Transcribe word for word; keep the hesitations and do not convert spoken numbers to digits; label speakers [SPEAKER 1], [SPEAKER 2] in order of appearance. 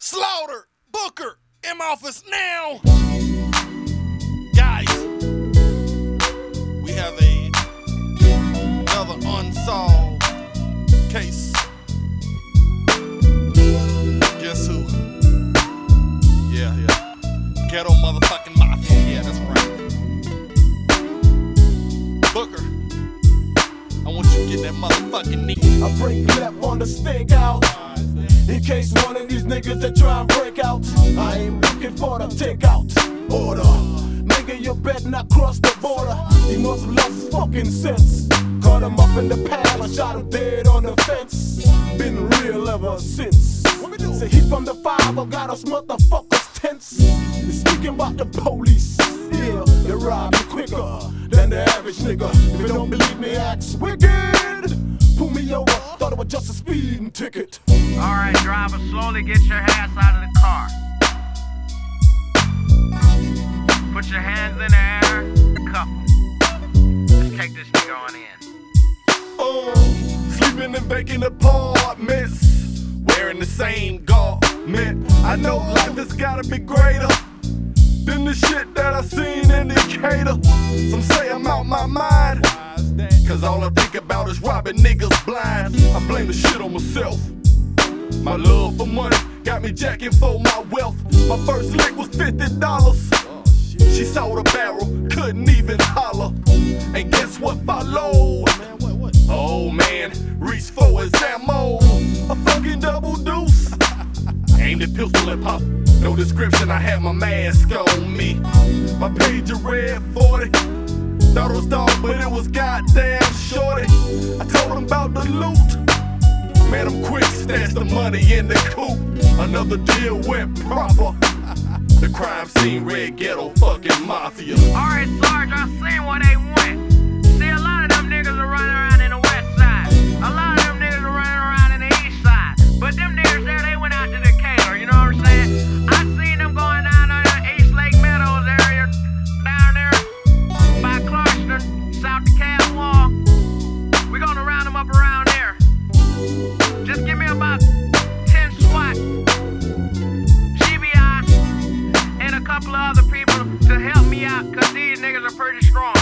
[SPEAKER 1] Slaughter, Booker, in my office now. Guys, we have a another unsolved case. Guess who? Yeah, yeah. Ghetto motherfucking mafia. Yeah, that's right. Booker, I want you to get that motherfucking knee.
[SPEAKER 2] I break left on the stakeout. In case one of these niggas that try and break out, I ain't looking for the takeout order. Nigga, you better not cross the border. He must have lost his fucking sense. Caught him up in the pad, I shot him dead on the fence. Been real ever since. Say he from the five, I got us motherfuckers tense. He's speaking about the police. Yeah, they rob you quicker than the average nigga. If you don't believe me, ask Wicked. Pull me over, thought it was just a speeding ticket.
[SPEAKER 3] Alright, driver, slowly get your ass out of the car. Put your hands in the air, cuff 'em. Let's take this nigga on in.
[SPEAKER 1] Oh, sleeping in vacant apartments, wearing the same garment. I know life has gotta be greater than the shit that I seen in Decatur. Some say I'm out my mind, cause all I think about is robbing niggas blind. I blame the shit on myself. My love for money got me jacking for my wealth. My first lick was fifty dollars. She sold a barrel, couldn't even holler. And guess what followed? Oh man, reached for his ammo. A fucking double deuce. Aimed at pistol and pop. No description, I had my mask on me. My pager read forty. Thought it was dog, but it was goddamn shorty. I told him about the loot. Man, I'm quick, stash the money in the coop. Another deal went proper. The crime scene, red ghetto, fucking mafia.
[SPEAKER 3] Alright, Sarge, I seen where they went. See, a lot of them niggas are running around in the west side. A lot of them niggas are running around in the east side. But them niggas there, they went out to Decatur, you know what I'm saying? I seen them going down on the East Lake Meadows area, down there by Clarkston, south to Cass Wall. We gonna round them up around there. Just give me about ten SWAT, G B I, and a couple of other people to help me out, cause these niggas are pretty strong.